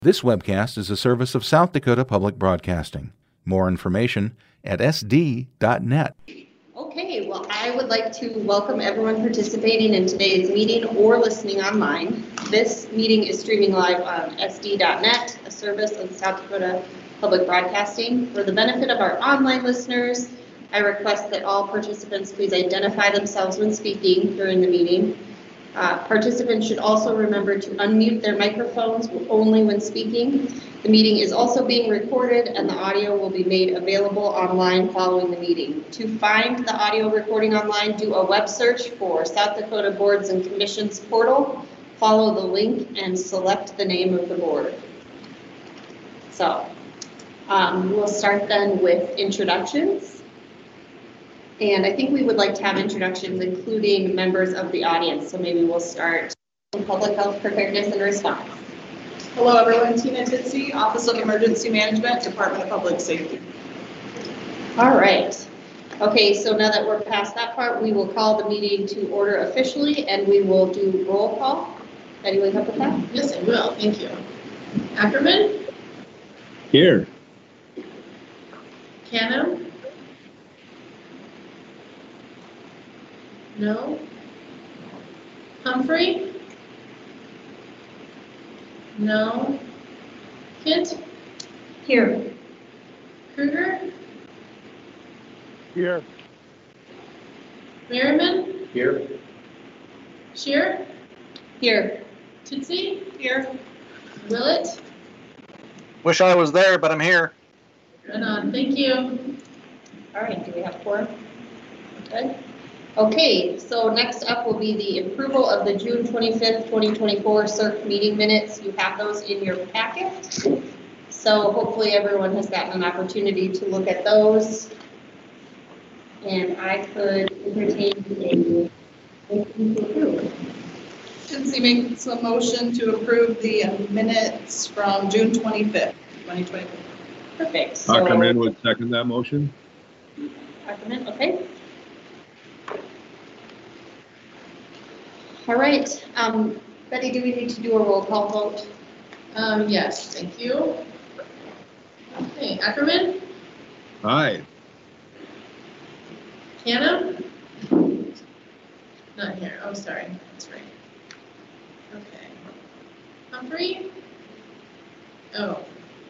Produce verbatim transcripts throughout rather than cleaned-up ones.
This webcast is a service of South Dakota Public Broadcasting. More information at s d dot net. Okay, well, I would like to welcome everyone participating in today's meeting or listening online. This meeting is streaming live on s d dot net, a service of South Dakota Public Broadcasting. For the benefit of our online listeners, I request that all participants please identify themselves when speaking during the meeting. Uh, participants should also remember to unmute their microphones only when speaking. The meeting is also being recorded and the audio will be made available online following the meeting. To find the audio recording online, do a web search for South Dakota Boards and Commissions portal, follow the link and select the name of the board. So um, we'll start then with introductions. And I think we would like to have introductions including members of the audience. So maybe we'll start with Public Health Preparedness and Response. Hello everyone, Tina Titze, Office of Emergency Management, Department of Public Safety. All right. Okay, so now that we're past that part, we will call the meeting to order officially and we will do roll call. Betty, will you help with that? Yes, I will. Thank you. Ackerman? Here. Canham? No. Humphrey? No. Kent? Here. Kruger? Here. Merriman? Here. Shear? Here. Titze? Here. Willett? Wish I was there, but I'm here. Right on. Thank you. All right, do we have four? Okay. Okay, so next up will be the approval of the June twenty-fifth, twenty twenty-four C E R C meeting minutes. You have those in your packet. So hopefully everyone has gotten an opportunity to look at those. And I could entertain a motion to approve. Titze makes a motion to approve the minutes from June twenty-fifth, twenty twenty-four. Perfect. So, Ackerman would second that motion. Ackerman, okay. All right, um, Betty, do we need to do a roll call vote? Um, yes, thank you. Okay, Ackerman? Aye. Canham? Not here. Oh, sorry. That's right. Okay. Humphrey? Oh.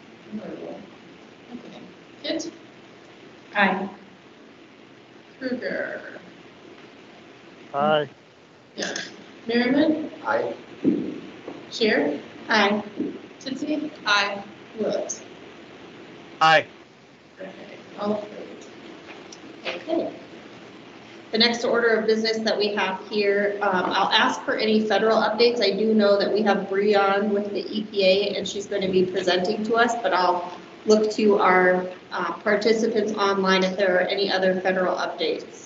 Okay. Kent? Aye. Kruger? Aye. Yeah. Merriman? Aye. Shear? Aye. Titze? Aye. Willett? Aye. Okay. All approved. Okay. The next order of business that we have here, um, I'll ask for any federal updates. I do know that we have Bree on with the E P A and she's going to be presenting to us, but I'll look to our uh, participants online if there are any other federal updates.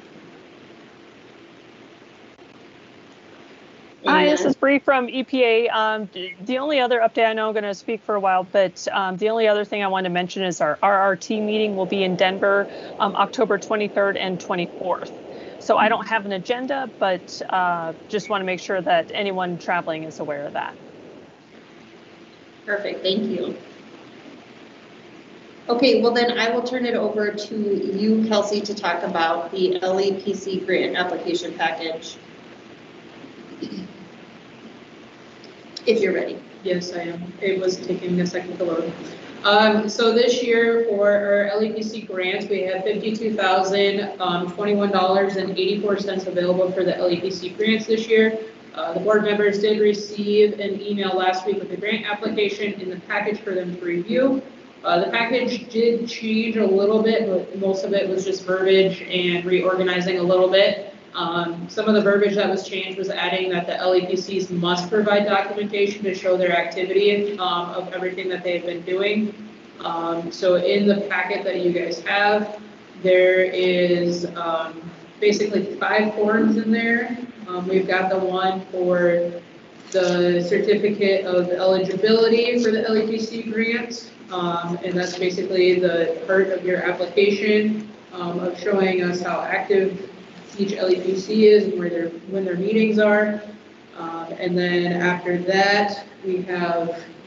Hi, this is Bree from E P A. Um, the only other update, I know I'm going to speak for a while, but um, the only other thing I want to mention is our R R T meeting will be in Denver um, October twenty-third and twenty-fourth. So I don't have an agenda, but uh, just want to make sure that anyone traveling is aware of that. Perfect, thank you. Okay, well then I will turn it over to you, Kelsey, to talk about the L E P C grant application package. If you're ready. Yes, I am. It was taking a second to load. Um, so this year for our L E P C grants, we have fifty-two thousand twenty-one dollars and eighty-four cents available for the L E P C grants this year. Uh, the board members did receive an email last week with the grant application in the package for them to review. Uh, the package did change a little bit, but most of it was just verbiage and reorganizing a little bit. Um, some of the verbiage that was changed was adding that the L E P Cs must provide documentation to show their activity um, of everything that they've been doing. Um, so in the packet that you guys have, there is um, basically five forms in there. Um, we've got the one for the certificate of eligibility for the L E P C grant, um, and that's basically the part of your application um, of showing us how active each L E P C is and where their when their meetings are. Um, and then after that, we have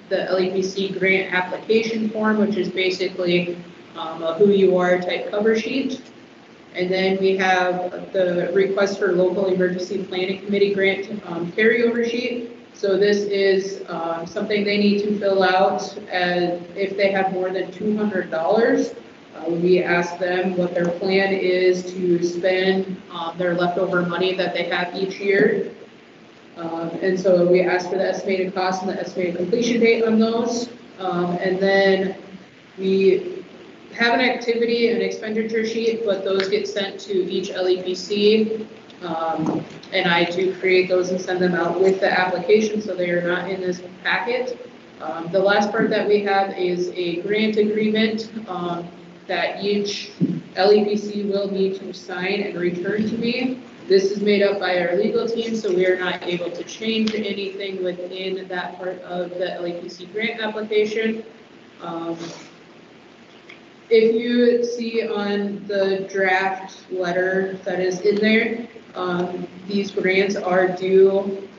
the L E P C grant application form, which is basically um, a who you are type cover sheet. And then we have the request for local emergency planning committee grant um, carryover sheet. So this is um, something they need to fill out as if they have more than two hundred dollars. Uh, we ask them what their plan is to spend um, their leftover money that they have each year. Um, and so we ask for the estimated cost and the estimated completion date on those. Um, and then we have an activity and expenditure sheet, but those get sent to each L E P C. Um, and I do create those and send them out with the application, so they are not in this packet. Um, the last part that we have is a grant agreement um, that each L E P C will need to sign and return to me. This is made up by our legal team, so we are not able to change anything within that part of the L E P C grant application. Um, if you see on the draft letter that is in there, um, these grants are due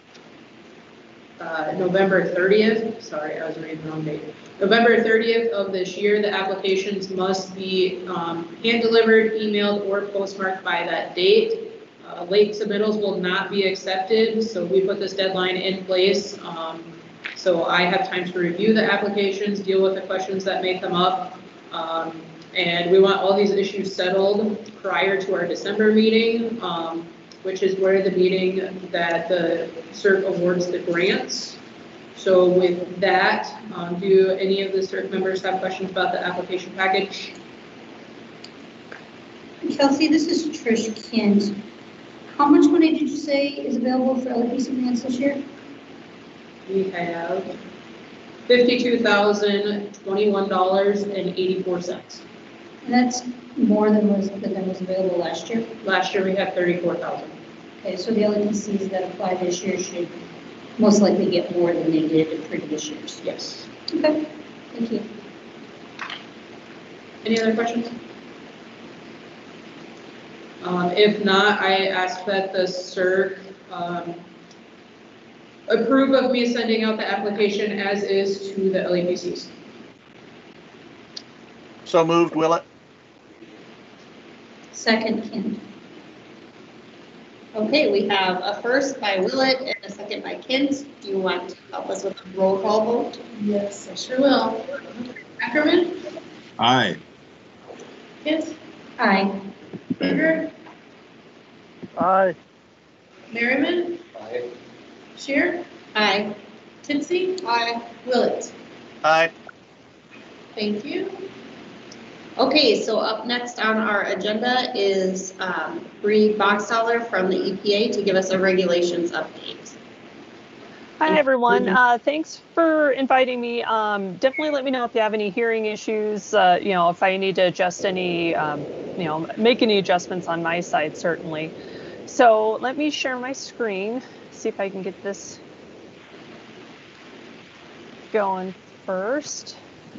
uh, November thirtieth. Sorry, I was reading the wrong date. November thirtieth of this year. The applications must be um, hand delivered, emailed, or postmarked by that date. Uh, late submittals will not be accepted, so we put this deadline in place. Um, so I have time to review the applications, deal with the questions that may come up. Um, and we want all these issues settled prior to our December meeting, um, which is where the meeting that the C E R C awards the grants. So with that, um, do any of the C E R C members have questions about the application package? Kelsey, this is Trish Kent. How much money did you say is available for L E P C grants this year? We have fifty-two thousand twenty-one dollars and eighty-four cents. And that's more than was than was available last year. Last year we had thirty-four thousand. Okay, so the L E P Cs that apply this year should most likely get more than they did in previous years. Yes. Okay, thank you. Any other questions? Um, if not, I ask that the C E R C um, approve of me sending out the application as is to the L E P Cs. So moved, Willett. Second, Kent. Okay, we have a first by Willett and a second by Kent. Do you want to help us with a roll call vote? Yes, I sure will. Ackerman? Aye. Kent? Aye. Baker? Aye. Merriman? Aye. Shear? Aye. Tipsy? Aye. Willett? Aye. Thank you. Okay, so up next on our agenda is um, Bree Boxtaller from the E P A to give us a regulations update. Hi, everyone. Uh, thanks for inviting me. Um, definitely let me know if you have any hearing issues, uh, you know, if I need to adjust any, um, you know, make any adjustments on my side, certainly. So let me share my screen, see if I can get this going first.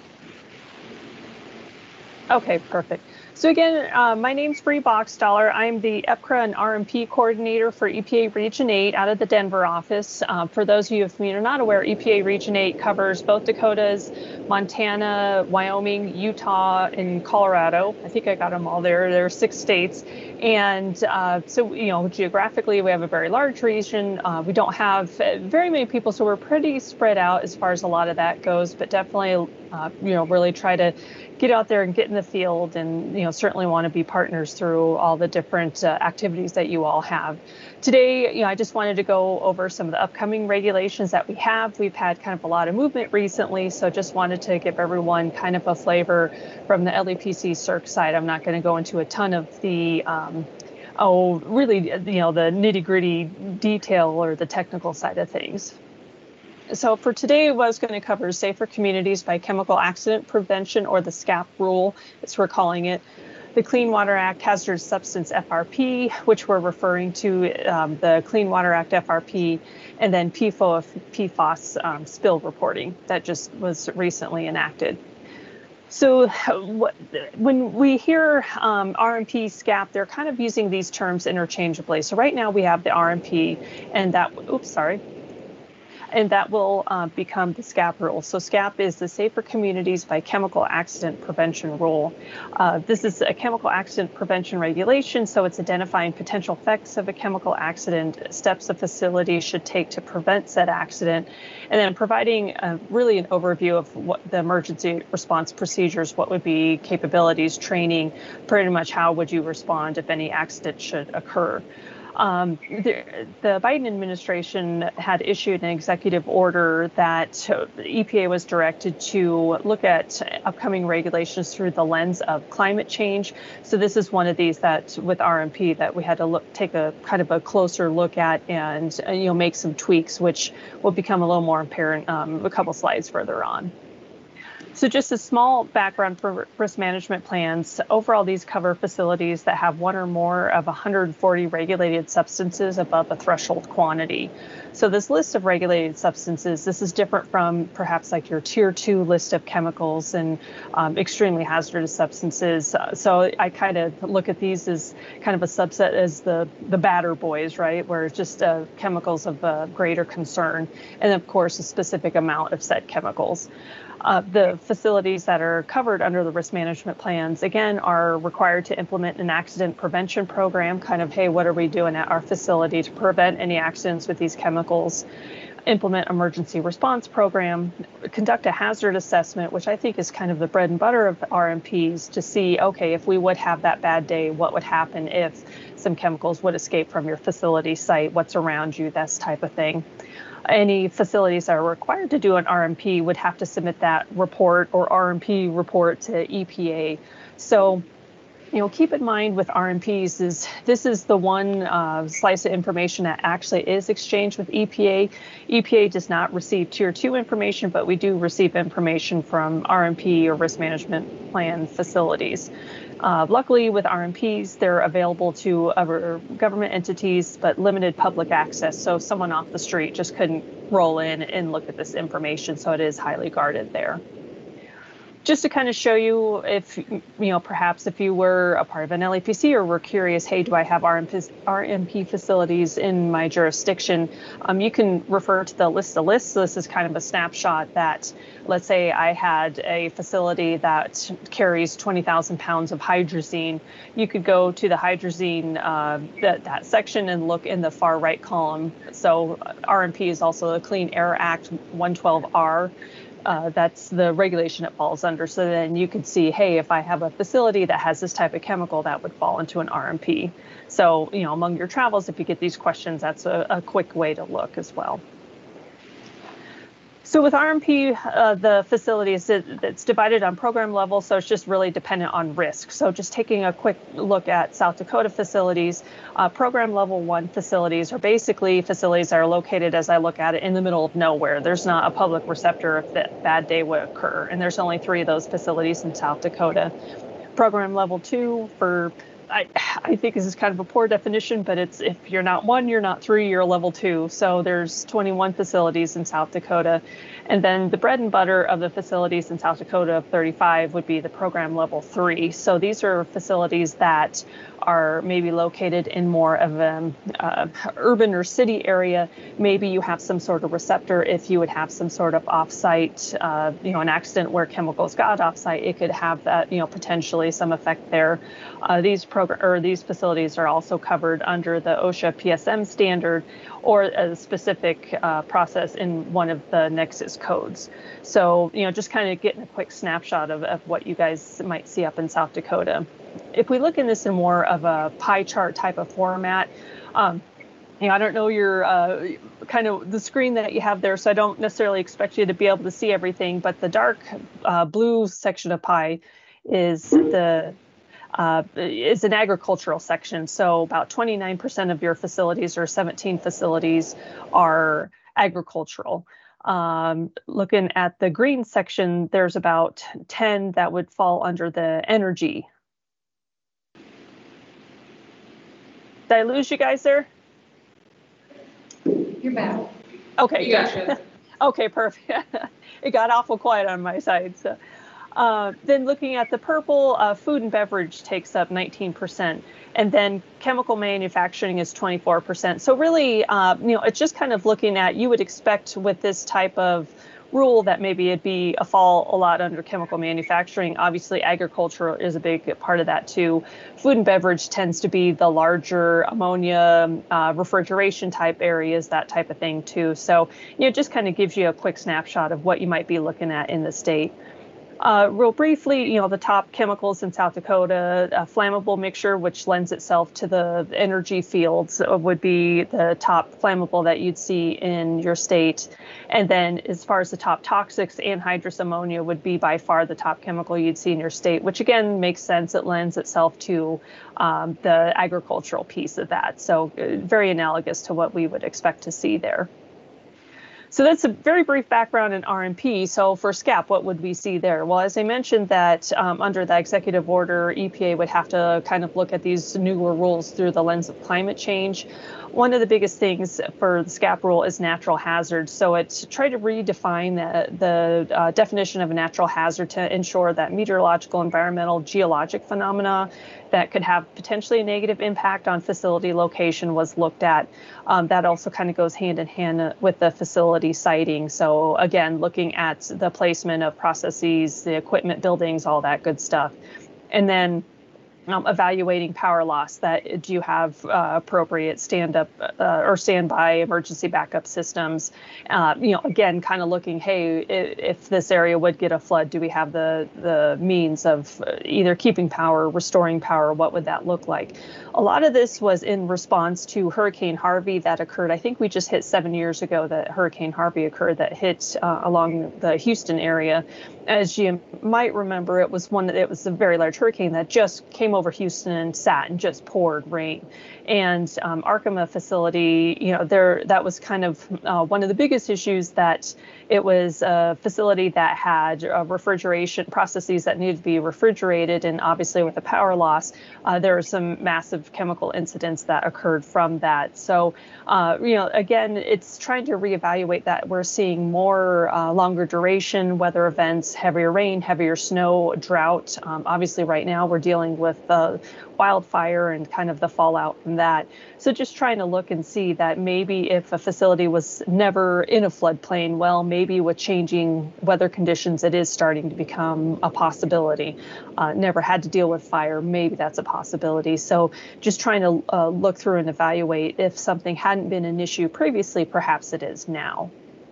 Okay, perfect. So again, uh, my name's Bree Boxtaller. I'm the E P C R A and R M P coordinator for E P A Region eight out of the Denver office. Uh, for those of you who are not aware, E P A Region eight covers both Dakotas, Montana, Wyoming, Utah, and Colorado. I think I got them all there. There are six states. And uh, so, you know, geographically, we have a very large region. Uh, we don't have very many people, so we're pretty spread out as far as a lot of that goes, but definitely, uh, you know, really try to get out there and get in the field, and you know certainly want to be partners through all the different uh, activities that you all have. Today, you know, I just wanted to go over some of the upcoming regulations that we have. We've had kind of a lot of movement recently, so just wanted to give everyone kind of a flavor from the L E P C C E R C side. I'm not going to go into a ton of the um, oh, really, you know, the nitty-gritty detail or the technical side of things. So for today, what I was going to cover is Safer Communities by Chemical Accident Prevention, or the SCAP rule, as we're calling it. The Clean Water Act Hazardous Substance F R P, which we're referring to um, the Clean Water Act F R P, and then P F O A, P FOS um, spill reporting that just was recently enacted. So when we hear um, R M P, SCAP, they're kind of using these terms interchangeably. So right now we have the R M P, and that, oops, sorry. and that will uh, become the SCAP rule. So SCAP is the Safer Communities by Chemical Accident Prevention Rule. Uh, this is a chemical accident prevention regulation, so it's identifying potential effects of a chemical accident, steps a facility should take to prevent said accident, and then providing uh, really an overview of what the emergency response procedures, what would be capabilities, training, pretty much how would you respond if any accident should occur. Um, the, the Biden administration had issued an executive order that the E P A was directed to look at upcoming regulations through the lens of climate change. So this is one of these that with R M P that we had to look, take a kind of a closer look at and, uh, you know, make some tweaks, which will become a little more apparent um, a couple slides further on. So just a small background for risk management plans. Overall, these cover facilities that have one or more of one hundred forty regulated substances above a threshold quantity. So this list of regulated substances, this is different from perhaps like your tier two list of chemicals and um, extremely hazardous substances. Uh, so I kind of look at these as kind of a subset as the, the badder boys, right? Where it's just uh, chemicals of uh, greater concern. And of course, a specific amount of said chemicals. Uh, the facilities that are covered under the risk management plans, again, are required to implement an accident prevention program, kind of, hey, what are we doing at our facility to prevent any accidents with these chemicals, implement emergency response program, conduct a hazard assessment, which I think is kind of the bread and butter of R M Ps, to see, okay, if we would have that bad day, what would happen if some chemicals would escape from your facility site, what's around you, that type of thing. Any facilities that are required to do an R M P would have to submit that report or R M P report to E P A. So, you know, keep in mind with R M Ps is this is the one uh, slice of information that actually is exchanged with E P A. E P A does not receive tier two information, but we do receive information from R M P or risk management plan facilities. Uh, luckily, with R M Ps, they're available to other government entities, but limited public access. So someone off the street just couldn't roll in and look at this information. So it is highly guarded there. Just to kind of show you if, you know, perhaps if you were a part of an L E P C or were curious, hey, do I have R M P facilities in my jurisdiction? Um, you can refer to the list of lists. So this is kind of a snapshot that, let's say I had a facility that carries twenty thousand pounds of hydrazine. You could go to the hydrazine, uh, that, that section and look in the far right column. So R M P is also the Clean Air Act one twelve R. Uh, that's the regulation it falls under. So then you could see, hey, if I have a facility that has this type of chemical, that would fall into an R M P. So, you know, among your travels, if you get these questions, that's a, a quick way to look as well. So with R M P, uh, the facilities, it, it's divided on program level, so it's just really dependent on risk. So just taking a quick look at South Dakota facilities, uh, program level one facilities are basically facilities that are located, as I look at it, in the middle of nowhere. There's not a public receptor if that bad day would occur, and there's only three of those facilities in South Dakota. Program level two for I, I think this is kind of a poor definition, but it's if you're not one, you're not three, you're level two. So there's twenty-one facilities in South Dakota. And then the bread and butter of the facilities in South Dakota of thirty-five would be the program level three. So these are facilities that are maybe located in more of an uh, urban or city area. Maybe you have some sort of receptor. If you would have some sort of offsite, uh, you know, an accident where chemicals got offsite, it could have that, you know, potentially some effect there. Uh, these program or these facilities are also covered under the OSHA P S M standard or a specific uh, process in one of the Nexus codes. So, you know, just kind of getting a quick snapshot of, of what you guys might see up in South Dakota. If we look in this in more of a pie chart type of format, um, you know, I don't know your uh, kind of the screen that you have there, so I don't necessarily expect you to be able to see everything, but the dark uh, blue section of pie is the uh, is an agricultural section. So about twenty-nine percent of your facilities or seventeen facilities are agricultural. Um, looking at the green section, there's about ten that would fall under the energy. Did I lose you guys there? You're back. Okay, You gotcha. Okay, perfect. It got awful quiet on my side. So, Uh, then looking at the purple, uh, food and beverage takes up nineteen percent. And then chemical manufacturing is twenty-four percent. So really, uh, you know, it's just kind of looking at, you would expect with this type of rule that maybe it'd be a fall a lot under chemical manufacturing. Obviously, agriculture is a big part of that too. Food and beverage tends to be the larger ammonia, uh, refrigeration type areas, that type of thing too. So, you know, it just kind of gives you a quick snapshot of what you might be looking at in the state. Uh, real briefly, you know, the top chemicals in South Dakota, a flammable mixture, which lends itself to the energy fields, would be the top flammable that you'd see in your state. And then as far as the top toxics, anhydrous ammonia would be by far the top chemical you'd see in your state, which again makes sense. It lends itself to um, the agricultural piece of that. So uh, very analogous to what we would expect to see there. So that's a very brief background in R M P. So for SCAP, what would we see there? Well, as I mentioned that um, under the executive order, E P A would have to kind of look at these newer rules through the lens of climate change. One of the biggest things for the SCAP rule is natural hazards. So it's try to redefine the, the uh, definition of a natural hazard to ensure that meteorological, environmental, geologic phenomena that could have potentially a negative impact on facility location was looked at. Um, that also kind of goes hand in hand with the facility siting. So again, looking at the placement of processes, the equipment, buildings, all that good stuff. And then Um, evaluating power loss, that do you have uh, appropriate stand-up uh, or standby emergency backup systems? Uh, you know, again, kind of looking, hey, if, if this area would get a flood, do we have the the means of either keeping power, restoring power? What would that look like? A lot of this was in response to Hurricane Harvey that occurred. I think we just hit seven years ago that Hurricane Harvey occurred that hit uh, along the Houston area. As you might remember, it was one that it was a very large hurricane that just came over Houston and sat and just poured rain. And um, Arkema facility, you know, there that was kind of uh, one of the biggest issues, that it was a facility that had uh, refrigeration processes that needed to be refrigerated. And obviously with the power loss, uh, there were some massive chemical incidents that occurred from that. So, uh, you know, again, it's trying to reevaluate that. We're seeing more uh, longer duration weather events, heavier rain, heavier snow, drought. Um, obviously right now we're dealing with uh, wildfire and kind of the fallout from that. So just trying to look and see that maybe if a facility was never in a floodplain, well, maybe with changing weather conditions, it is starting to become a possibility. Uh, never had to deal with fire, maybe that's a possibility. So just trying to uh, look through and evaluate if something hadn't been an issue previously, perhaps it is now.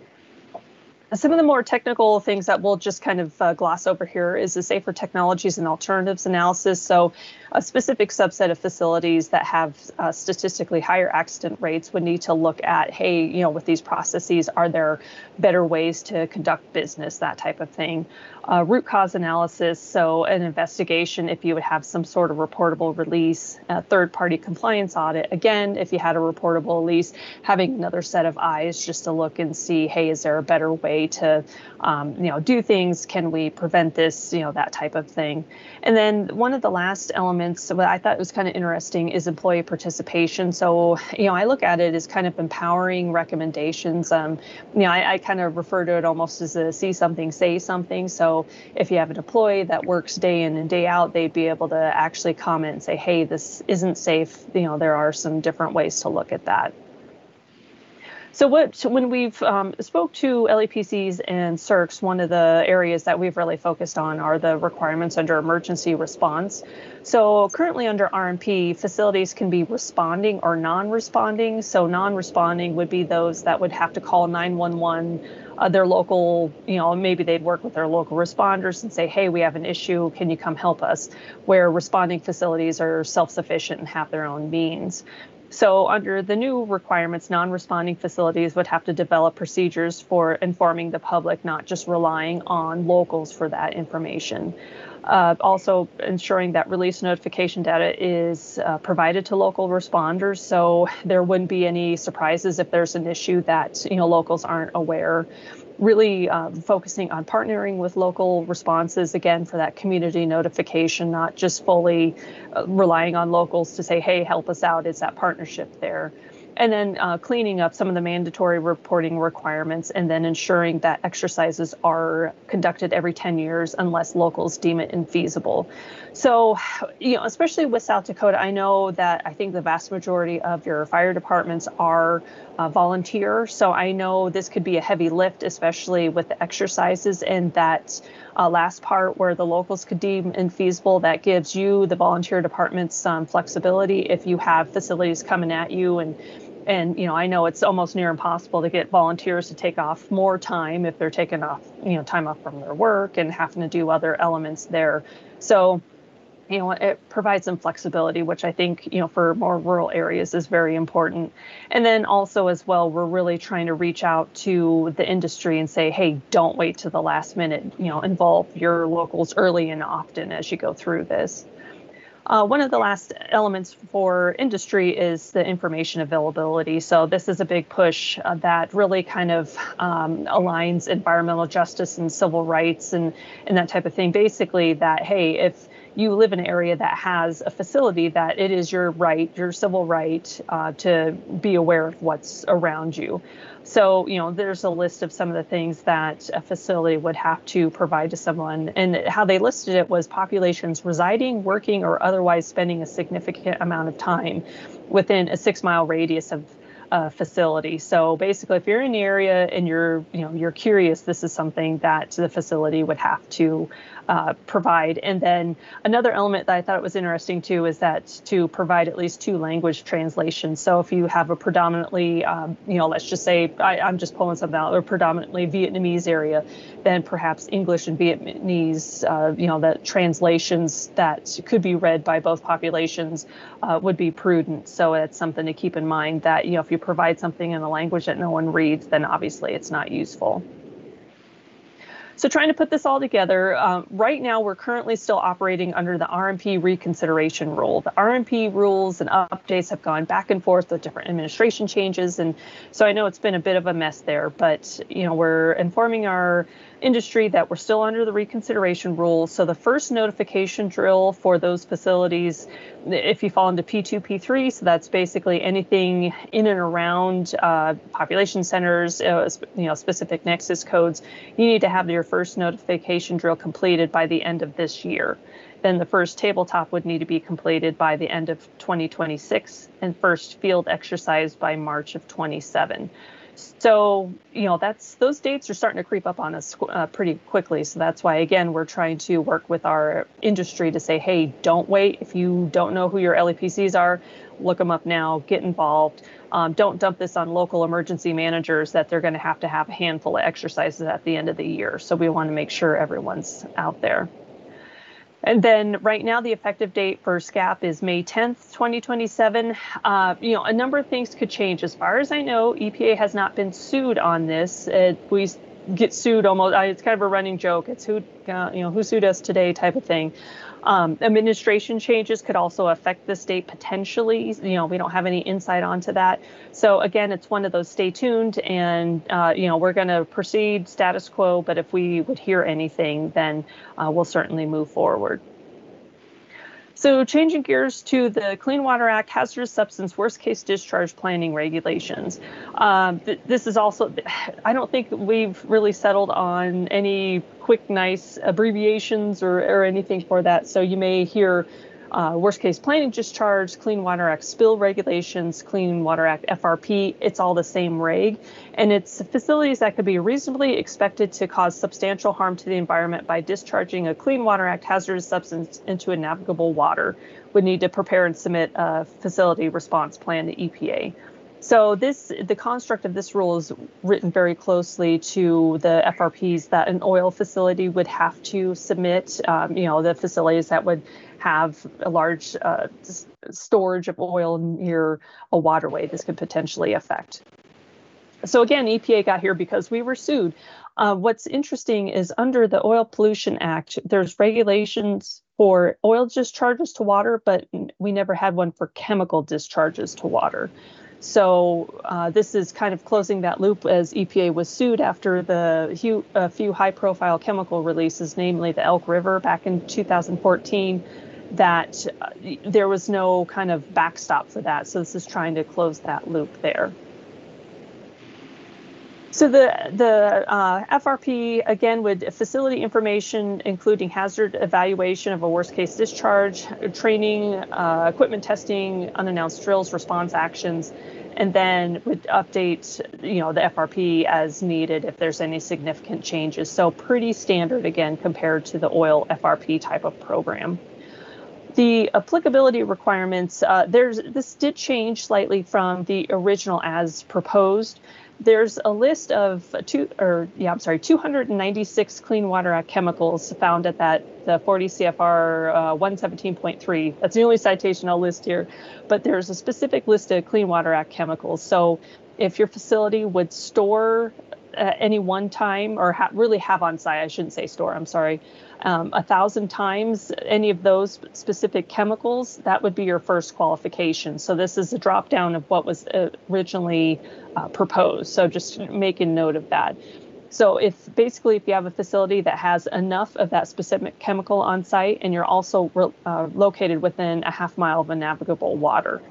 Some of the more technical things that we'll just kind of uh, gloss over here is the safer technologies and alternatives analysis. So a specific subset of facilities that have uh, statistically higher accident rates would need to look at, hey, you know, with these processes, are there better ways to conduct business, that type of thing. Uh, root cause analysis, so an investigation if you would have some sort of reportable release, a third-party compliance audit. Again, if you had a reportable release, having another set of eyes just to look and see, hey, is there a better way to, um, you know, do things? Can we prevent this? You know, that type of thing. And then one of the last elements that I thought was kind of interesting is employee participation. So, you know, I look at it as kind of empowering recommendations. Um, you know, I, I kind of refer to it almost as a see something, say something. So if you have an employee that works day in and day out, they'd be able to actually comment and say, hey, this isn't safe. You know, there are some different ways to look at that. So what, so when we've um, spoke to L E P Cs and C E R Cs, one of the areas that we've really focused on are the requirements under emergency response. So currently under R M P, facilities can be responding or non-responding. So non-responding would be those that would have to call nine one one, uh, their local, you know, maybe they'd work with their local responders and say, hey, we have an issue, can you come help us? Where responding facilities are self-sufficient and have their own means. So under the new requirements, non-responding facilities would have to develop procedures for informing the public, not just relying on locals for that information. Uh, also ensuring that release notification data is uh, provided to local responders, so there wouldn't be any surprises if there's an issue that, you know, locals aren't aware. Really uh, focusing on partnering with local responses, again, for that community notification, not just fully uh, relying on locals to say, hey, help us out. It's that partnership there. and then uh, cleaning up some of the mandatory reporting requirements, and then ensuring that exercises are conducted every ten years unless locals deem it infeasible. So, you know, especially with South Dakota, I know that I think the vast majority of your fire departments are uh, volunteer. So I know this could be a heavy lift, especially with the exercises, and that uh, last part where the locals could deem infeasible, that gives you, the volunteer departments, some flexibility if you have facilities coming at you. And And, you know, I know it's almost near impossible to get volunteers to take off more time if they're taking off, you know, time off from their work and having to do other elements there. So, you know, it provides some flexibility, which I think, you know, for more rural areas is very important. And then also as well, we're really trying to reach out to the industry and say, hey, don't wait to the last minute, you know, involve your locals early and often as you go through this. Uh, one of the last elements for industry is the information availability. So this is a big push uh, that really kind of um, aligns environmental justice and civil rights and, and that type of thing. Basically that, hey, if you live in an area that has a facility, that it is your right, your civil right uh, to be aware of what's around you. So, you know, there's a list of some of the things that a facility would have to provide to someone. And how they listed it was populations residing, working, or otherwise spending a significant amount of time within a six mile radius of a facility. So basically, if you're in the area and you're, you know, you're curious, this is something that the facility would have to uh, provide. And then another element that I thought was interesting too is that to provide at least two language translations. So if you have a predominantly, um, you know, let's just say I, I'm just pulling something out, a predominantly Vietnamese area, then perhaps English and Vietnamese, uh, you know, the translations that could be read by both populations uh, would be prudent. So it's something to keep in mind that, you know, if you provide something in a language that no one reads, then obviously it's not useful. So trying to put this all together, um, right now we're currently still operating under the R M P reconsideration rule. The R M P rules and updates have gone back and forth with different administration changes. And so I know it's been a bit of a mess there, but, you know, we're informing our industry that we're still under the reconsideration rule. So the first notification drill for those facilities, if you fall into P two, P three, so that's basically anything in and around uh, population centers, uh, you know, specific nexus codes, you need to have your first notification drill completed by the end of this year. Then the first tabletop would need to be completed by the end of twenty twenty-six, and first field exercise by March of twenty-seven. So, you know, that's those dates are starting to creep up on us uh, pretty quickly. So that's why, again, we're trying to work with our industry to say, hey, don't wait. If you don't know who your L E P Cs are, look them up now, get involved. Um, don't dump this on local emergency managers that they're going to have to have a handful of exercises at the end of the year. So we want to make sure everyone's out there. And then right now, the effective date for SCAP is May tenth, twenty twenty-seven. Uh, you know, a number of things could change. As far as I know, E P A has not been sued on this. It, we get sued almost, it's kind of a running joke. It's who, uh, you know, who sued us today type of thing. Um, administration changes could also affect the state potentially. You know, we don't have any insight onto that. So again, it's one of those stay tuned, and uh, you know, we're going to proceed status quo. But if we would hear anything, then uh, we'll certainly move forward. So changing gears to the Clean Water Act hazardous substance worst case discharge planning regulations. Um, th this is also, I don't think we've really settled on any quick, nice abbreviations or, or anything for that. So you may hear uh, worst case planning discharge, Clean Water Act spill regulations, Clean Water Act F R P. It's all the same reg. And it's facilities that could be reasonably expected to cause substantial harm to the environment by discharging a Clean Water Act hazardous substance into a navigable water would need to prepare and submit a facility response plan to E P A. So this, the construct of this rule is written very closely to the F R Ps that an oil facility would have to submit. Um, you know, the facilities that would have a large uh, storage of oil near a waterway this could potentially affect. So again, E P A got here because we were sued. Uh, what's interesting is under the Oil Pollution Act, there's regulations for oil discharges to water, but we never had one for chemical discharges to water. So uh, this is kind of closing that loop as E P A was sued after the few, a few high-profile chemical releases, namely the Elk River back in two thousand fourteen, that uh, there was no kind of backstop for that. So this is trying to close that loop there. So the, the uh, F R P, again, with facility information, including hazard evaluation of a worst case discharge, training, uh, equipment testing, unannounced drills, response actions, and then would update, you know, the F R P as needed if there's any significant changes. So pretty standard, again, compared to the oil F R P type of program. The applicability requirements, uh, there's this did change slightly from the original as proposed. There's a list of two, or yeah, I'm sorry, two hundred ninety-six Clean Water Act chemicals found at that the forty C F R uh, one seventeen point three. That's the only citation I'll list here, but there's a specific list of Clean Water Act chemicals. So if your facility would store uh, any one time, or ha really have on site, I shouldn't say store, I'm sorry, um, a thousand times any of those specific chemicals, that would be your first qualification. So this is a drop down of what was originally uh, proposed. So just making note of that. So if basically if you have a facility that has enough of that specific chemical on site and you're also uh, located within a half mile of a navigable water.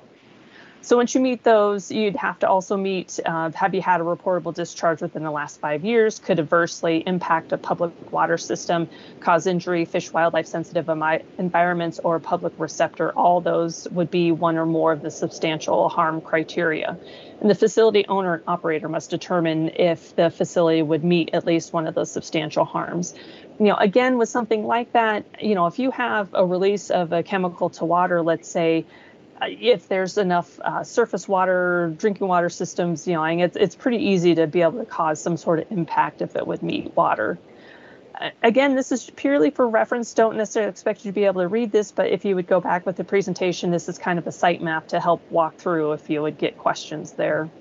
So once you meet those, you'd have to also meet, uh, have you had a reportable discharge within the last five years, could adversely impact a public water system, cause injury, fish, wildlife sensitive environments, or public receptor. All those would be one or more of the substantial harm criteria. And the facility owner and operator must determine if the facility would meet at least one of those substantial harms. You know, again, with something like that, you know, if you have a release of a chemical to water, let's say, if there's enough uh, surface water, drinking water systems, you know, it's, it's pretty easy to be able to cause some sort of impact if it would meet water. Uh, again, this is purely for reference. Don't necessarily expect you to be able to read this, but if you would go back with the presentation, this is kind of a site map to help walk through if you would get questions there.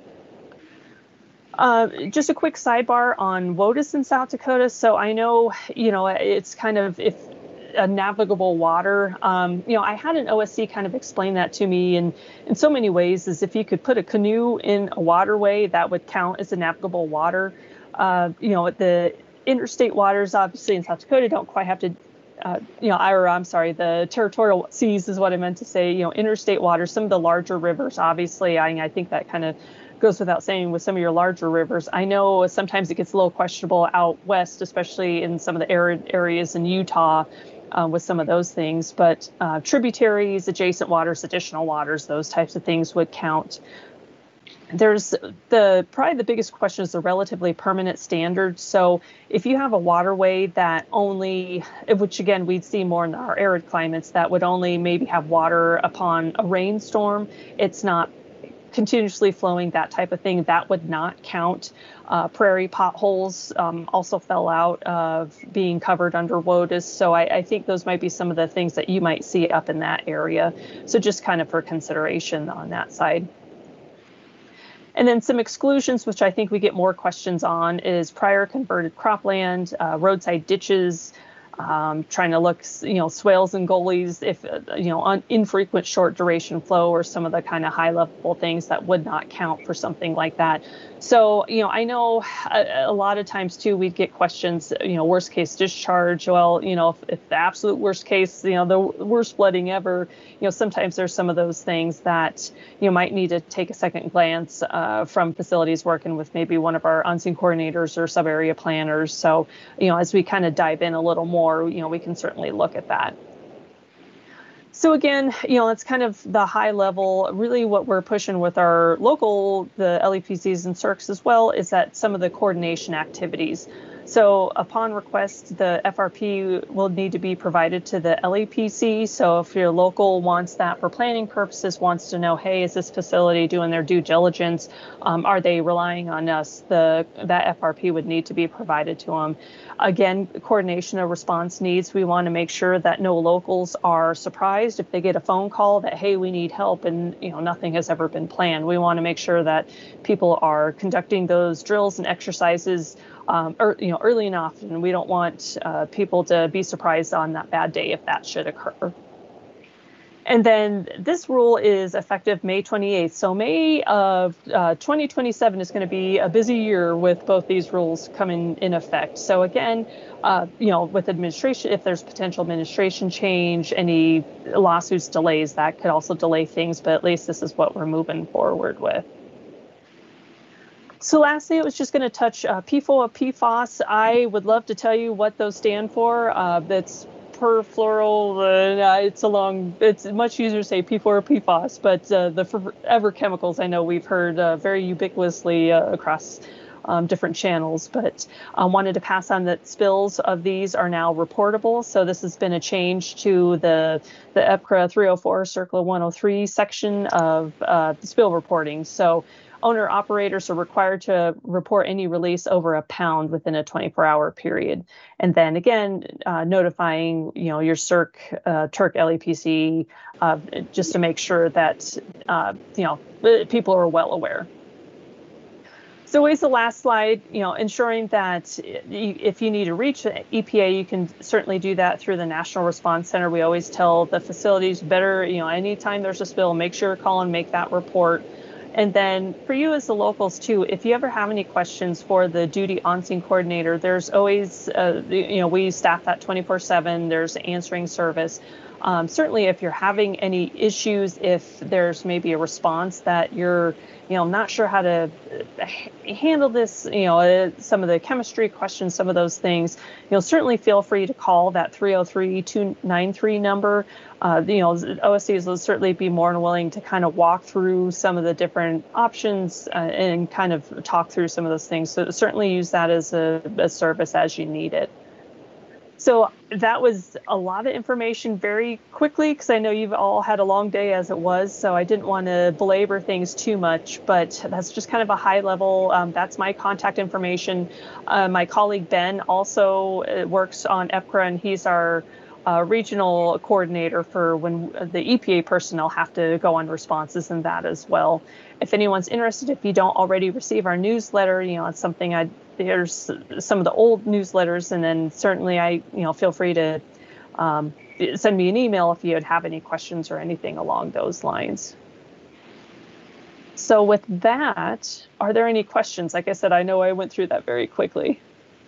Uh, just a quick sidebar on WOTUS in South Dakota. So I know, you know, it's kind of, if a navigable water. Um, you know, I had an O S C kind of explain that to me in, in so many ways, is if you could put a canoe in a waterway, that would count as a navigable water. Uh, you know, the interstate waters, obviously in South Dakota, don't quite have to, uh, you know, or I'm sorry, the territorial seas is what I meant to say, you know, interstate waters, some of the larger rivers, obviously, I, I think that kind of goes without saying with some of your larger rivers. I know sometimes it gets a little questionable out west, especially in some of the arid areas in Utah, Uh, with some of those things, but uh, tributaries, adjacent waters, additional waters, those types of things would count. There's the probably the biggest question is the relatively permanent standard. So if you have a waterway that only, which again we'd see more in our arid climates, that would only maybe have water upon a rainstorm, it's not continuously flowing, that type of thing, that would not count. Uh, prairie potholes um, also fell out of being covered under WOTUS. So I, I think those might be some of the things that you might see up in that area. So just kind of for consideration on that side. And then some exclusions, which I think we get more questions on, is prior converted cropland, uh, roadside ditches, Um, trying to look, you know, swales and gullies, if, uh, you know, on infrequent short duration flow, or some of the kind of high level things that would not count for something like that. So, you know, I know a, a lot of times too, we'd get questions, you know, worst case discharge. Well, you know, if, if the absolute worst case, you know, the worst flooding ever, you know, sometimes there's some of those things that you might need to take a second glance uh, from facilities working with maybe one of our on-scene coordinators or sub-area planners. So, you know, as we kind of dive in a little more, you know, we can certainly look at that. So again, you know, it's kind of the high level. Really what we're pushing with our local, the L E P Cs and C E R Cs as well, is that some of the coordination activities. So upon request, the F R P will need to be provided to the L E P C. So if your local wants that for planning purposes, wants to know, hey, is this facility doing their due diligence? Um, are they relying on us? The that F R P would need to be provided to them. Again, coordination of response needs. We want to make sure that no locals are surprised if they get a phone call that, hey, we need help, and you know nothing has ever been planned. We want to make sure that people are conducting those drills and exercises Um, or, you know, early and often. We don't want uh, people to be surprised on that bad day if that should occur. And then this rule is effective May twenty-eighth. So May of uh, twenty twenty-seven is going to be a busy year with both these rules coming in effect. So again, uh, you know, with administration, if there's potential administration change, any lawsuits, delays, that could also delay things. But at least this is what we're moving forward with. So lastly, I was just going to touch uh, P F O A, P FOS. I would love to tell you what those stand for. Uh, that's perfluoral, uh, it's a long, it's much easier to say P F O A or P FOS, but uh, the forever chemicals I know we've heard uh, very ubiquitously uh, across um, different channels, but I um, wanted to pass on that spills of these are now reportable. So this has been a change to the, the E P C R A three oh four, Circular one oh three section of uh, spill reporting. So owner operators are required to report any release over a pound within a twenty-four hour period. And then again, uh, notifying, you know, your C I R C, uh, Turk L E P C, uh, just to make sure that, uh, you know, people are well aware. So always the last slide, you know, ensuring that if you need to reach the E P A, you can certainly do that through the National Response Center. We always tell the facilities better, you know, anytime there's a spill, make sure to call and make that report. And then for you as the locals too, if you ever have any questions for the duty on-scene coordinator, there's always, uh, you know, we staff that twenty-four seven, there's answering service. Um, certainly if you're having any issues, if there's maybe a response that you're, you know, not sure how to handle this, you know, uh, some of the chemistry questions, some of those things, you know, certainly feel free to call that three oh three, two nine three number. Uh, you know, O S Cs will certainly be more than willing to kind of walk through some of the different options uh, and kind of talk through some of those things. So certainly use that as a, a service as you need it. So that was a lot of information very quickly, because I know you've all had a long day as it was, so I didn't want to belabor things too much, but that's just kind of a high level. Um, that's my contact information. Uh, my colleague Ben also uh, works on E P C R A, and he's our uh, regional coordinator for when the E P A personnel have to go on responses and that as well. If anyone's interested, if you don't already receive our newsletter, you know, it's something I there's some of the old newsletters, and then certainly I, you know, feel free to um, send me an email if you would have any questions or anything along those lines. So with that, are there any questions? Like I said, I know I went through that very quickly.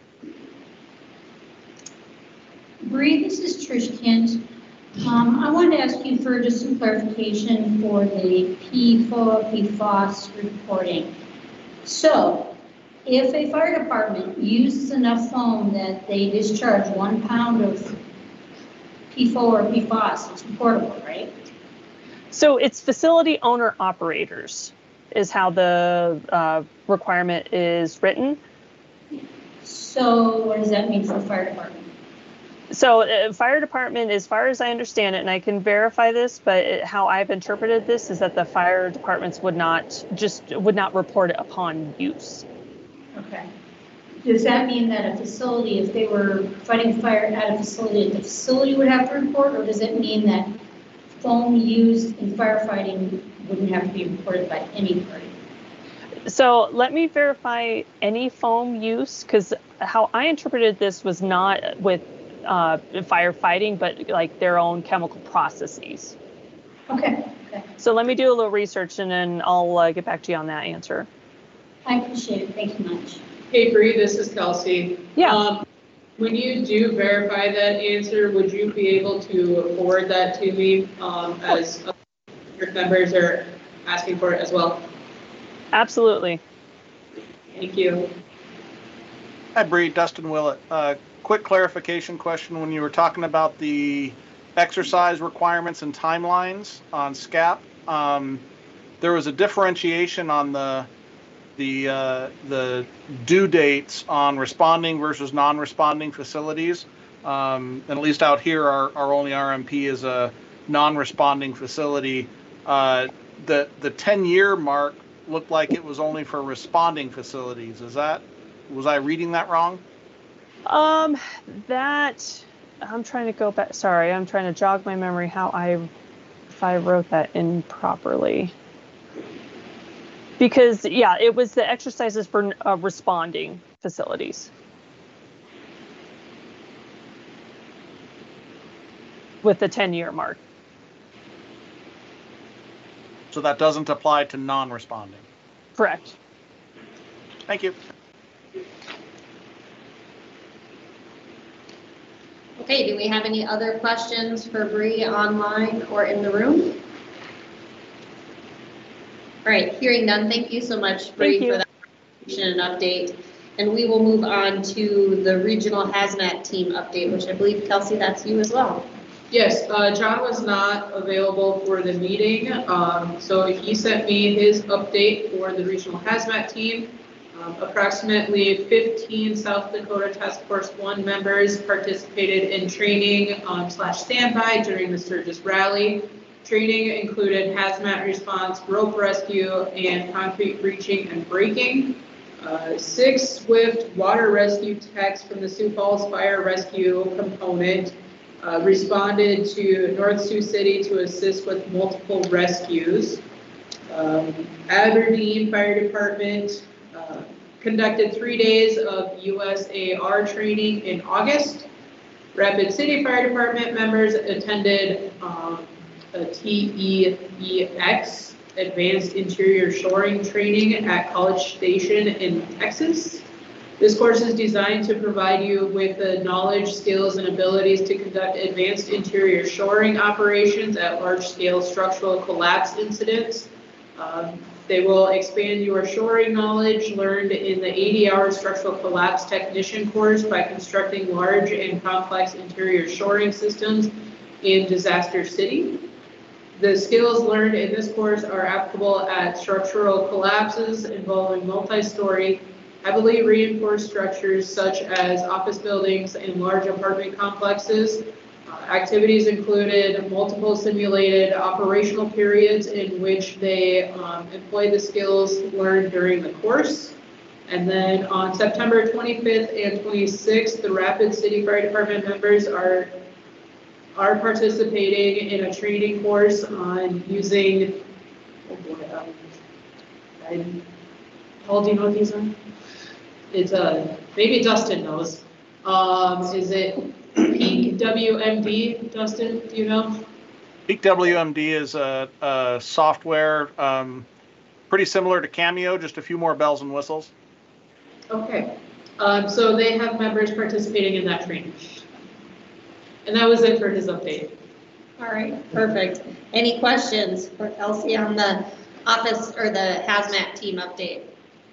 Bree, this is Trish Kent. Um, I wanted to ask you for just some clarification for the P F O A, P FOS reporting. So, if a fire department uses enough foam that they discharge one pound of P F O A or P FOS, it's reportable, right? So it's facility owner operators is how the uh, requirement is written. So what does that mean for the fire department? So uh, fire department, as far as I understand it, and I can verify this, but it, how I've interpreted this is that the fire departments would not just would not report it upon use. Okay. Does that mean that a facility, if they were fighting fire at a facility, the facility would have to report, or does it mean that foam used in firefighting wouldn't have to be reported by any party? So let me verify any foam use, because how I interpreted this was not with uh, firefighting, but like their own chemical processes. Okay. Okay. So let me do a little research, and then I'll uh, get back to you on that answer. I appreciate it. Thank you much. Hey Bree, this is Kelsey. Yeah. Um, when you do verify that answer, would you be able to forward that to me um, as your members are asking for it as well? Absolutely. Thank you. Hi Bree, Dustin Willett. Uh, quick clarification question. When you were talking about the exercise requirements and timelines on S C A P, um, there was a differentiation on the the uh, the due dates on responding versus non-responding facilities. Um, and at least out here, our, our only R M P is a non-responding facility. Uh, the the ten year mark looked like it was only for responding facilities. Is that, was I reading that wrong? Um, that, I'm trying to go back, sorry, I'm trying to jog my memory how I, if I wrote that in properly. Because, yeah, it was the exercises for uh, responding facilities. With the ten year mark. So that doesn't apply to non-responding. Correct. Thank you. Okay, do we have any other questions for Bree online or in the room? All right, hearing none, thank you so much, Bree, Thank you. for that information and update. And we will move on to the regional hazmat team update, which I believe, Kelsey, that's you as well. Yes, uh, John was not available for the meeting, um, so he sent me his update for the regional hazmat team. Um, approximately fifteen South Dakota Task Force One members participated in training um, slash standby during the Sturgis rally. Training included hazmat response, rope rescue, and concrete breaching and breaking. Uh, six Swift water rescue techs from the Sioux Falls Fire Rescue component Uh, responded to North Sioux City to assist with multiple rescues. Um, Aberdeen Fire Department uh, conducted three days of U S A R training in August. Rapid City Fire Department members attended um, a T E E X, Advanced Interior Shoring Training at College Station in Texas. This course is designed to provide you with the knowledge, skills, and abilities to conduct advanced interior shoring operations at large-scale structural collapse incidents. Um, they will expand your shoring knowledge learned in the eighty-hour structural collapse technician course by constructing large and complex interior shoring systems in Disaster City. The skills learned in this course are applicable at structural collapses involving multi-story, heavily reinforced structures such as office buildings and large apartment complexes. Uh, activities included multiple simulated operational periods in which they um, employ the skills learned during the course. And then on September twenty-fifth and twenty-sixth, the Rapid City Fire Department members are, are participating in a training course on using, oh boy, um, I, Paul, do you know what these are? It's a, maybe Dustin knows. Um, is it Peak W M D, Dustin, do you know? Peak W M D is a, a software um, pretty similar to Cameo, just a few more bells and whistles. Okay, um, so they have members participating in that training. And that was it for his update. All right, perfect. Any questions for Kelsey on the office or the hazmat team update?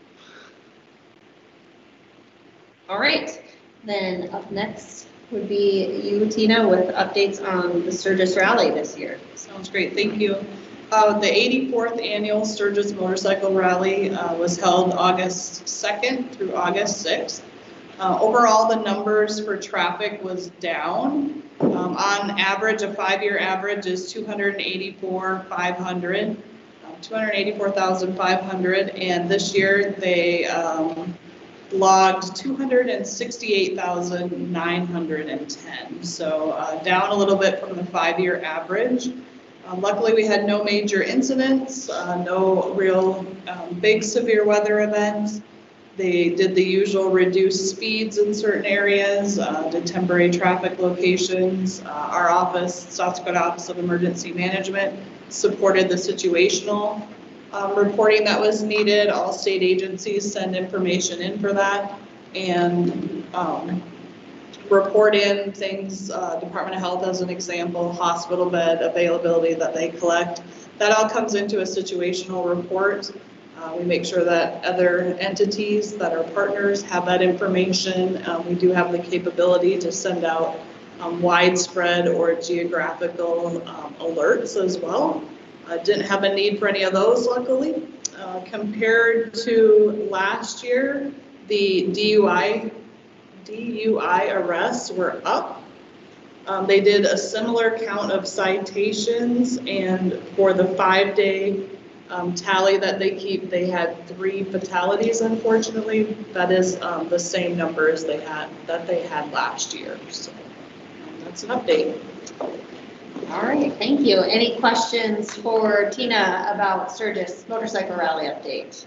All right, then up next would be you, Tina, with updates on the Sturgis Rally this year. Sounds great, thank you. Uh, the eighty-fourth annual Sturgis Motorcycle Rally uh, was held August second through August sixth. Uh, overall, the numbers for traffic was down. Um, on average, a five-year average is two hundred eighty-four thousand five hundred, uh, two hundred eighty-four thousand five hundred, and this year they um, logged two hundred sixty-eight thousand nine hundred ten, so uh, down a little bit from the five-year average. Uh, luckily, we had no major incidents, uh, no real um, big severe weather events. They did the usual reduced speeds in certain areas, uh, did temporary traffic locations. Uh, our office, South Dakota Office of Emergency Management, supported the situational Um, reporting that was needed. All state agencies send information in for that and um, report in things, uh, Department of Health as an example, hospital bed availability that they collect. That all comes into a situational report. Uh, we make sure that other entities that are partners have that information. Um, we do have the capability to send out um, widespread or geographical um, alerts as well. Uh, didn't have a need for any of those, luckily. Uh, compared to last year, the D U I, D U I arrests were up. Um, they did a similar count of citations, and for the five-day um, tally that they keep, they had three fatalities, unfortunately. That is um, the same number as they had, that they had last year. So um, that's an update. All right, thank you. Any questions for Tina about Sturgis Motorcycle Rally update?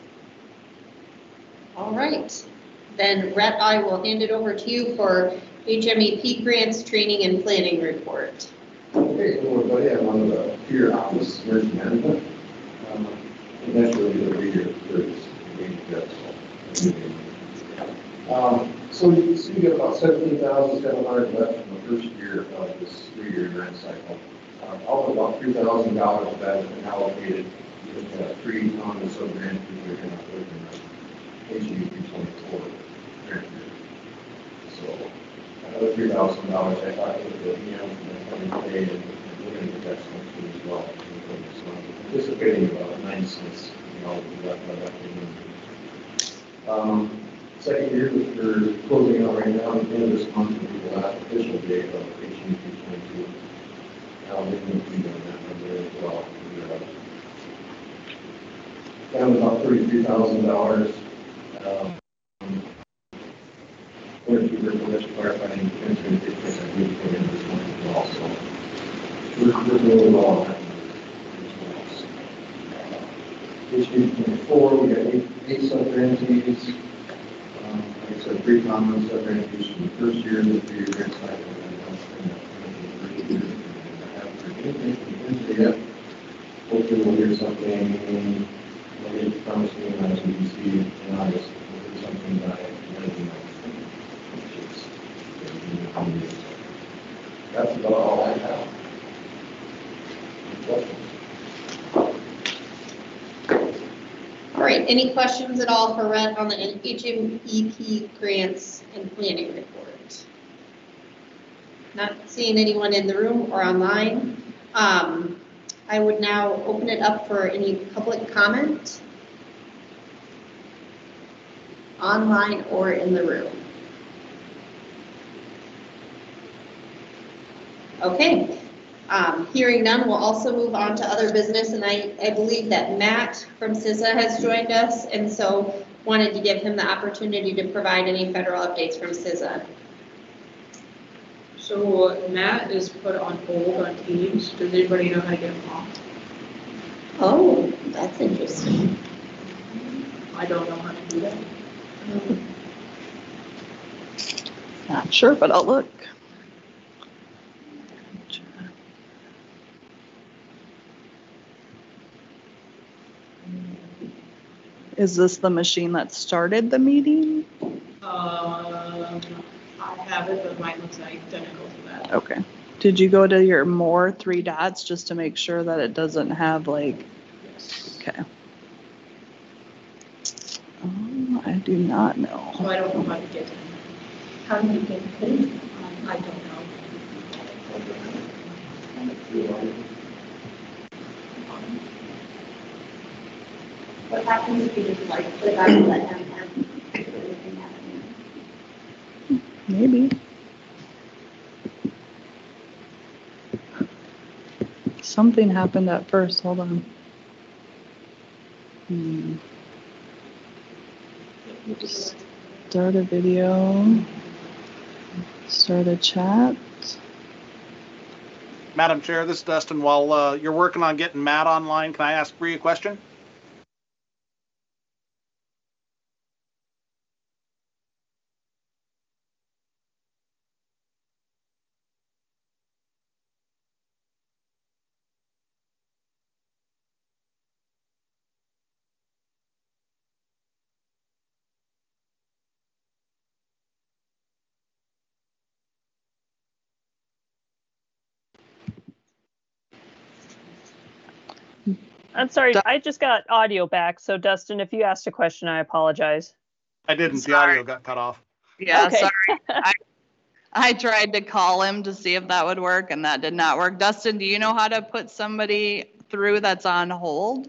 All right, then Rhett, I will hand it over to you for H M E P grants training and planning report. Okay, hello everybody. I'm on the Peer Office Emergency Management. eventually it'll be your thirties. Um, so you, so you get about seventeen thousand seven hundred left from the first year of this three-year grant cycle. Um, all about three thousand dollars of that has been allocated with the three common sub-grant that are going to work in H E B twenty-four grant year. So another three thousand dollars I thought with the E M and coming today, and we're going to get that some as well. So I'm anticipating about nine cents, you know, left by that. Um, second year, we're closing out right now. At the end of this month will be the last official date of H E B twenty-two. Now we can be on that number as well. Down about thirty-three thousand dollars. Um, We're going to firefighting and transportation that we put in this month as well. So we're, we're doing well on that. H E B twenty-four, we got eight, eight sub-grantees. Um, like I said, three common sub-grantees from the first year, the three-year grant cycle, and one from the first year. After anything from the yet, hopefully we'll hear something, we'll get promising on G B C in August. We'll hear something by Wednesday. That's about all I have. Any questions? All right, any questions at all for Rhett on the H M E P grants and planning report? Not seeing anyone in the room or online. Um, I would now open it up for any public comment, online or in the room. Okay. Um, hearing none, we'll also move on to other business, and I, I believe that Matt from C I S A has joined us, and so wanted to give him the opportunity to provide any federal updates from C I S A. So Matt is put on hold on Teams. Does anybody know how to get him off? Oh, that's interesting. I don't know how to do that. Um, Not sure, but I'll look. Is this the machine that started the meeting? Um, I have it, but mine looks identical to that. Okay. Did you go to your more three dots just to make sure that it doesn't have like, Yes. okay. Um, I do not know. So I don't know how to get him. How do you get paid? Um, I don't know. What happens if you just like click on and let them have everything happen? Maybe. Something happened at first. Hold on. Hmm. Start a video. Start a chat. Madam Chair, this is Dustin. While uh, you're working on getting Matt online, can I ask Bree a question? I'm sorry, I just got audio back. So Dustin, if you asked a question, I apologize. I didn't. Sorry. The audio got cut off. Yeah, Okay. sorry. I, I tried to call him to see if that would work, and that did not work. Dustin, do you know how to put somebody through that's on hold?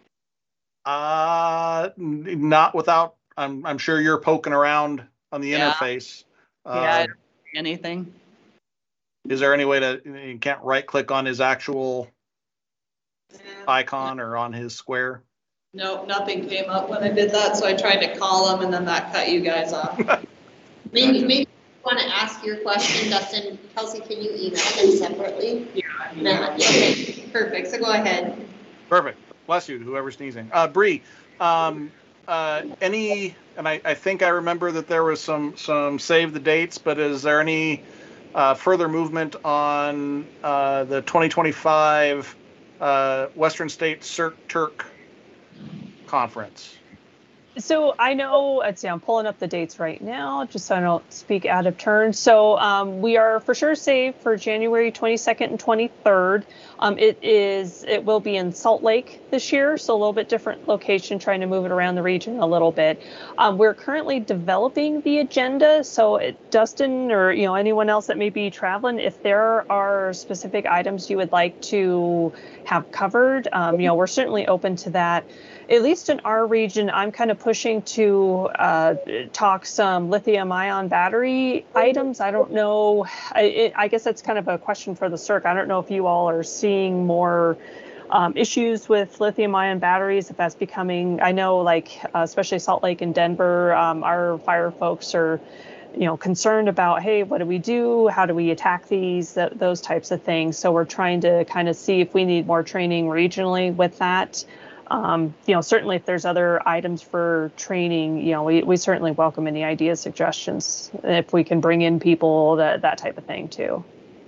Uh, n- not without. I'm. I'm sure you're poking around on the Yeah. interface. Uh, Yeah, I don't see anything. Is there any way to? You can't right click on his actual icon or on his square? No, nothing came up when I did that, so I tried to call them and then that cut you guys off. Maybe, maybe you want to ask your question, Dustin. Kelsey, can you email them separately? Yeah, I mean, Matt, yeah, okay. Perfect, so go ahead. Perfect. Bless you, whoever's sneezing. Uh, Bree, um, uh, any, and I, I think I remember that there was some, some save the dates, but is there any uh, further movement on uh, the twenty twenty-five uh, Western State C E R T Turk conference? So I know, let's see, I'm pulling up the dates right now, just so I don't speak out of turn. So um, we are for sure saved for January twenty-second and twenty-third. Um, it is, it will be in Salt Lake this year, so a little bit different location, trying to move it around the region a little bit. Um, we're currently developing the agenda, so it, Dustin or you know anyone else that may be traveling, if there are specific items you would like to have covered, um, you know, we're certainly open to that. At least in our region, I'm kind of pushing to uh, talk some lithium ion battery items. I don't know. I, it, I guess that's kind of a question for the C I R C. I don't know if you all are seeing more um, issues with lithium ion batteries, if that's becoming, I know like, uh, especially Salt Lake and Denver, um, our fire folks are, you know, concerned about, hey, what do we do? How do we attack these, th those types of things. So we're trying to kind of see if we need more training regionally with that. Um, you know, certainly if there's other items for training, you know, we, we certainly welcome any ideas, suggestions, if we can bring in people, that, that type of thing too.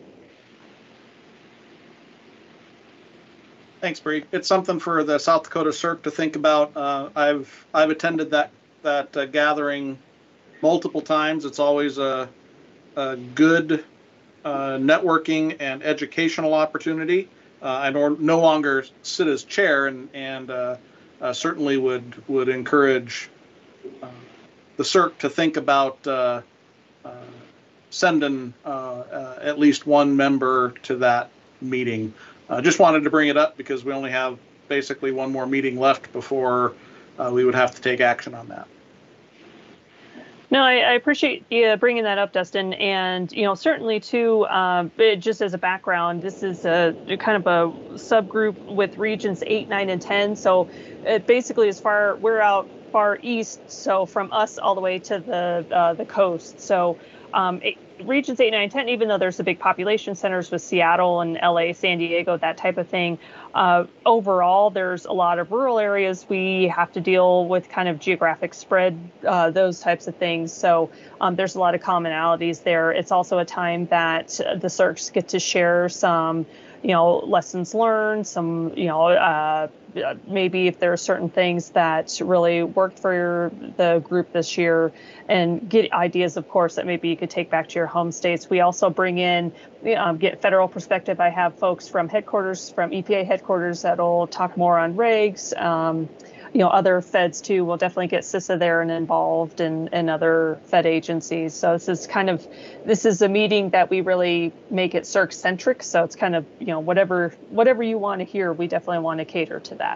Thanks, Bree. It's something for the South Dakota C I R C to think about. Uh, I've I've attended that that uh, gathering multiple times. It's always a, a good uh, networking and educational opportunity. Uh, I no, no longer sit as chair, and and uh, uh, certainly would would encourage uh, the C I R C to think about uh, uh, sending uh, uh, at least one member to that meeting. Uh, just wanted to bring it up because we only have basically one more meeting left before uh, we would have to take action on that. No, I, I appreciate you bringing that up, Dustin. And, you know, certainly, too, um, it, just as a background, this is a kind of a subgroup with regions eight, nine, and ten. So it basically is far, we're out far east, so from us all the way to the uh, the coast. So um, it, regions eight, nine, ten, even though there's the big population centers with Seattle and L A, San Diego, that type of thing, uh, overall, there's a lot of rural areas we have to deal with, kind of geographic spread, uh, those types of things. So um, there's a lot of commonalities there. It's also a time that the C I R Cs get to share some, you know, lessons learned, some, you know, uh, maybe if there are certain things that really worked for your, the group this year, and get ideas, of course, that maybe you could take back to your home states. We also bring in, um, get federal perspective. I have folks from headquarters, from E P A headquarters, that'll talk more on regs. Um, you know, other feds too. We'll definitely get CISA there and involved, and, and other Fed agencies. So this is kind of, this is a meeting that we really make it C I R C centric. So it's kind of, you know, whatever, whatever you want to hear, we definitely want to cater to that.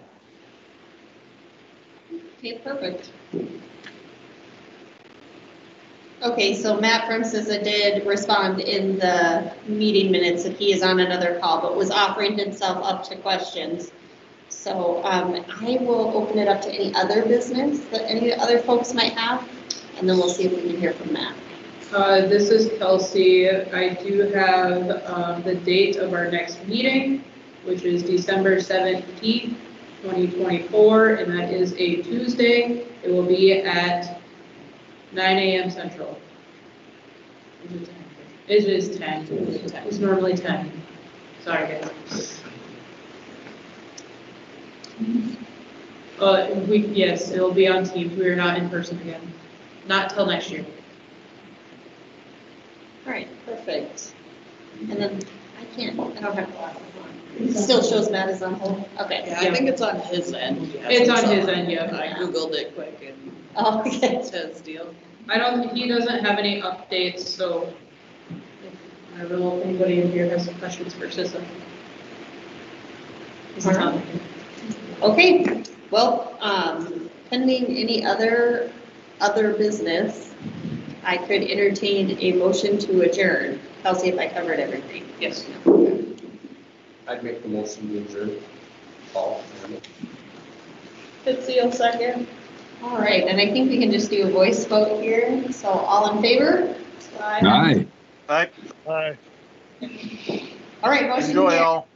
Okay, perfect. Okay, so Matt from CISA did respond in the meeting minutes that he is on another call, but was offering himself up to questions. So um, I will open it up to any other business that any other folks might have, and then we'll see if we can hear from Matt. Uh, this is Kelsey. I do have um, the date of our next meeting, which is December seventeenth, twenty twenty-four, and that is a Tuesday. It will be at nine A M Central. It is ten. It's normally ten. Sorry, guys. Uh, we, yes, it'll be on Teams. We are not in person again. Not till next year. All right, perfect. And then I can't, I don't have glasses on. It still shows Matt is on hold. Okay. Yeah, I think it's on his end. It's on his end, yeah. I Googled it quick and Oh, okay. it's his deal. I don't, he doesn't have any updates, so I don't know if anybody in here has some questions for CISA. All right. Okay, well, um, pending any other, other business, I could entertain a motion to adjourn. I'll see if I covered everything. Yes. I'd make the motion to adjourn. Paul. Fitzy will second. All right, and I think we can just do a voice vote here. So all in favor? Aye. Aye. Aye. All right, motion Enjoy carries. all.